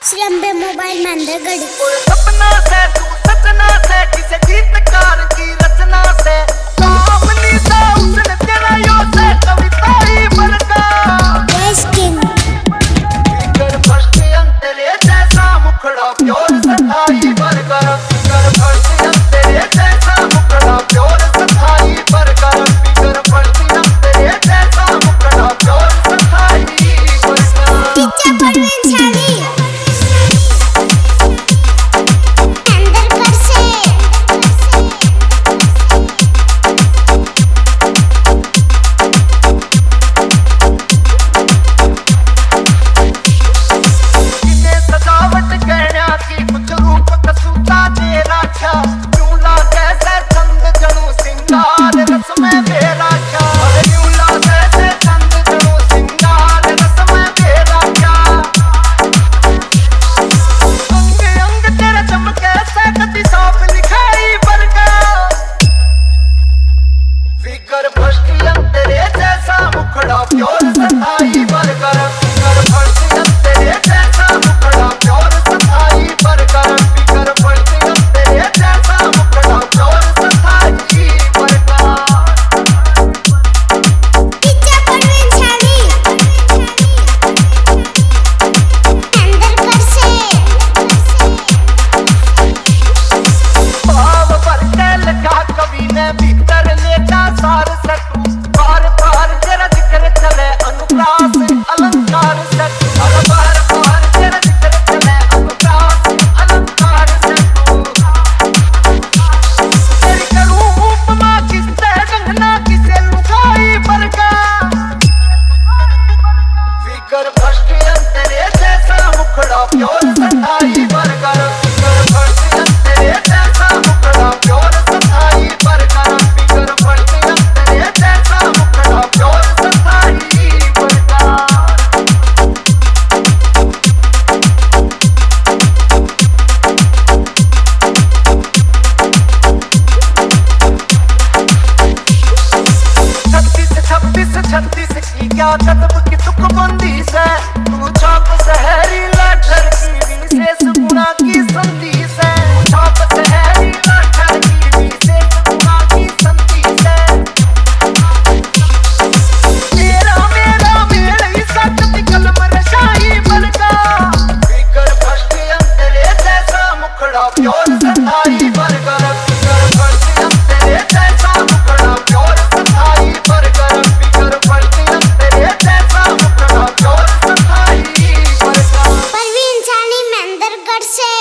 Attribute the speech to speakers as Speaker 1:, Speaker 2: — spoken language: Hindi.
Speaker 1: लंबे मोबाइल में अंदर गड़
Speaker 2: सपना से तू सजना से किसे गीतकार की रचना से अपनी से उसने तेरा यो से कविता ही बनका फिकर फर्स्ट तेरे जैसा मुखड़ा प्योर सताई बरकर फिकर फर्स्ट तेरे जैसा मुखड़ा प्योर सताई बरकर फिकर फर्स्ट तेरे जैसा मुखड़ा प्योर सताई बरकर
Speaker 1: पीछे परवीन छाली
Speaker 2: क्या कदम की तुक बंदी से तू छाप सहरी लाठर की विशेष गुणा की संधि से छाप सहरी लाठर की विशेष गुणा की संधि से तेरा मेरा मेल ही सकती कलम रशाई बनका फिकर फर्स्ट तेरे जैसा मुखड़ा प्योर सताई बरकर फिकर फर्स्ट तेरे जैसा मुखड़ा प्योर सताई बरकर फिकर फर्स्ट
Speaker 1: परवीन छाली में अंदर गड़ से